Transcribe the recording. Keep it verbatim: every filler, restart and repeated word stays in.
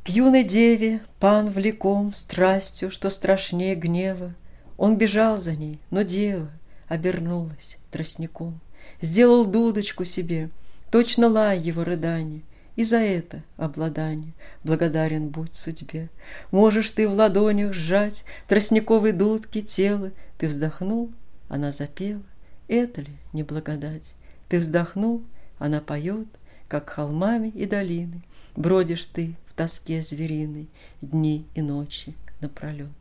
К юной деве пан влеком страстью, что страшнее гнева, он бежал за ней, но дева обернулась тростником. Сделал дудочку себе, точно лай его рыдания, и за это обладание благодарен будь судьбе. Можешь ты в ладонях сжать тростниковой дудки тело, ты вздохнул, она запела, это ли не благодать? Ты вздохнул, она поет, как холмами и долины, бродишь ты в тоске звериной дни и ночи напролет.